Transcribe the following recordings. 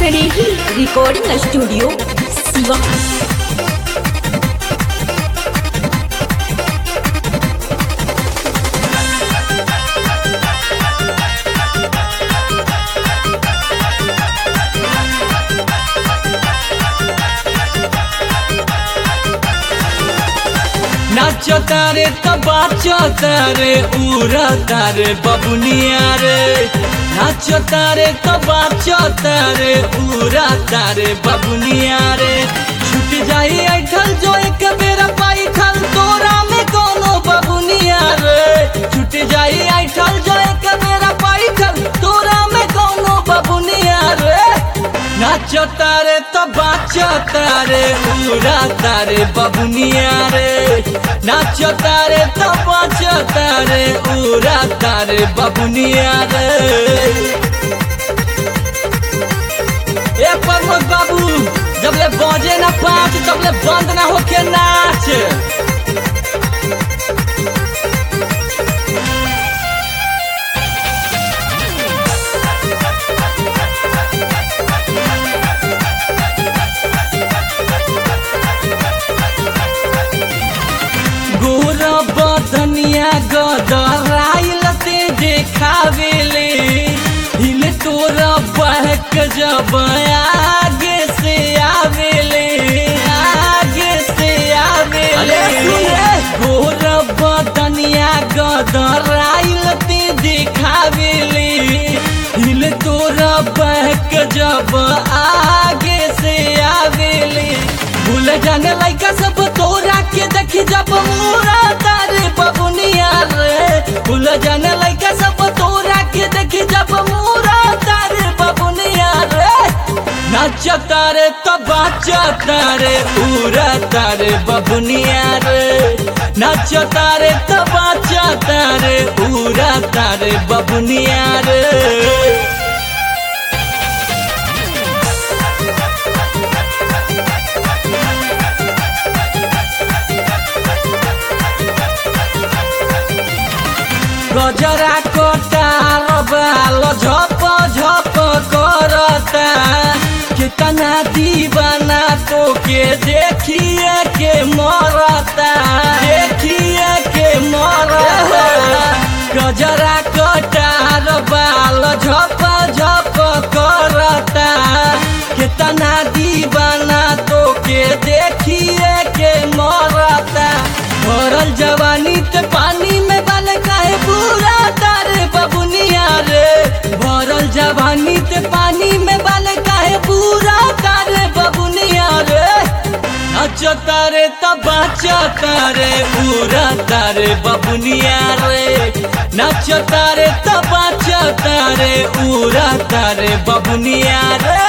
स्नेही recording studio सिवा। नाचो तारे तबाचो तारे उड़ा तारे बबुनिया रे। नाचो तारे तबाचो तारे उड़ा तारे बबुनिया रे। छूट जाई ऐठल जो एक बेरा पाई खल तोरा में कोनो बबुनिया रे। छूट जाई ऐठल जो एक बेरा पाई खल तोरा में कोनो बबुनिया रे। नाचो तारे तबाचो तारे उड़ा तारे बबुनिया रे। नाचो तारे तबाचो तारे उड़ा तारे बबुनिया रे। ए प्रमोद बाबू जबले बजे ना 5 तबले बंद ना होके नाच। गोरा बदनिया गदराइल ते देखावेले। हिल तोरा बहक जब आगे से आवेले। आगे से आवेले गोरा बदनिया गदराइल ते देखावेले। हिल तोरा बहक जब आगे से आवेले। भूल जाने लइका सब तोरा के देखी जब मोरा तारे बबुनिया रे। भूल जाने लइका सब तोरा के देखी जब मोरा तारे बबुनिया रे। नाच तारे तबाच तारे उड़ा तारे बबुनिया रे। नाच तारे तबाच तारे उड़ा तारे बबुनिया रे। गजरा कोटार बाल झप झप करता। कितना दीवाना तो के देखिए के मरता। देखिए के मरता। गजरा कोटार बाल झप झप करता। कितना दीवाना तो के देखिए के मरता। भरल जवानी ते पानी में बाल काहे पूरा तारे बबुनिया रे। भरल जवानी ते पानी में बाल काहे पूरा तारे बबुनिया रे। नाचो तारे तबाचो तारे उड़ा तारे बबुनिया रे। नाचो तारे तबाचो तारे उड़ा तारे बबुनिया रे।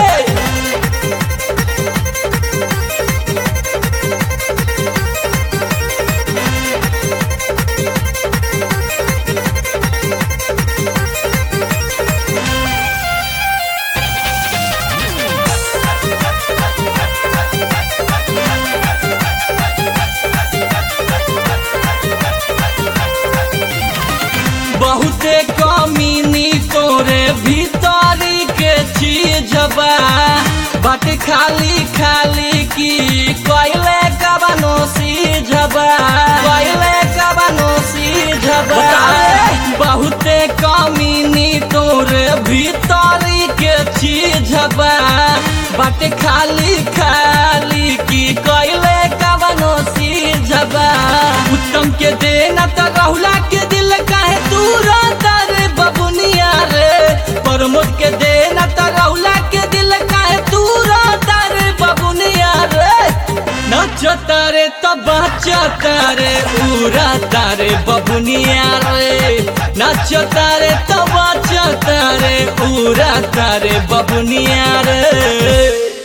बहुते कमीनी तोरे भीतरी के चीज बा। बट खाली खाली की कोयले कबनो सीझ बा। कोयले कबनो सीझ बा। बहुते कमीनी तोरे भीतरी के चीज बा। बट खाली खाली की कोयले कबनो सीझ बा। उत्तम के देना त राहुला के दिल काहे दूरा तारे बबुनिया रे। प्रमोद के देना त राहुला के दिल काहे दूरा तारे बबुनिया रे। नाचो तारे तबाचो तारे उड़ा तारे बबुनिया रे। नाचो तारे तबाचो तारे उड़ा तारे बबुनिया रे।